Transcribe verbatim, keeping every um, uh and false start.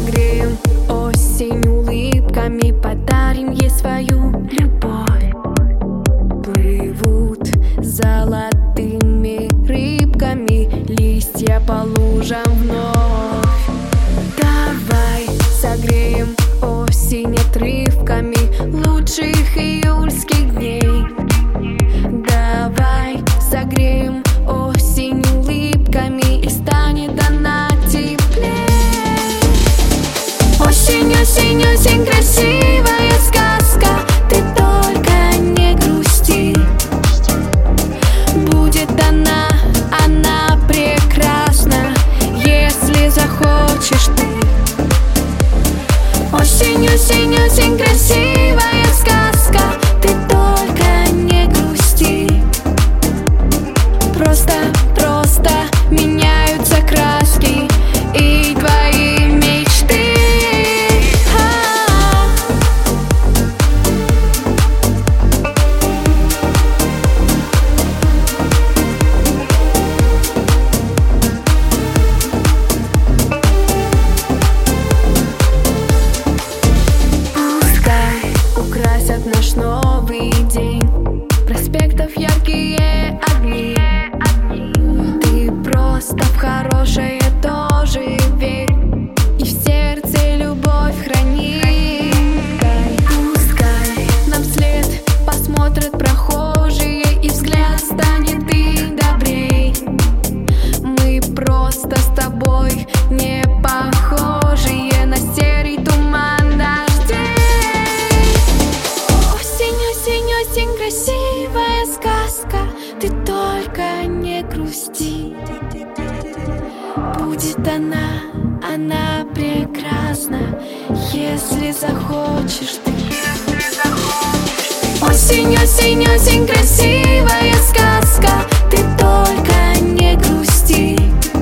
согреем осень улыбками, подарим ей свою любовь. Плывут золотыми рыбками листья по лужам вновь. Давай согреем осень отрывками лучших июльских дней. Давай согреем осень улыбками, и станет она теплей. Осень, осень, осень, красивая сказка, ты только не грусти. Будет она, она прекрасна, если захочешь ты. Осень, осень, осень, красивая сказка, ты только не грусти. Просто, просто меняются краски и твои мечты. А-а-а. Пускай украсят наш новый день проспектов яркие огни. Ты просто в хорошее тоже верь, и в сердце любовь храни. Пускай нам вслед посмотрят прохожие, и взгляд станет и добрей. Мы просто с тобой не похожие на серый туман дождей. Осень, осень, осень, красивая сказка, ты только не грусти. Будет она, она прекрасна, если захочешь ты. Осень, осень, осень, красивая сказка, ты только не грусти.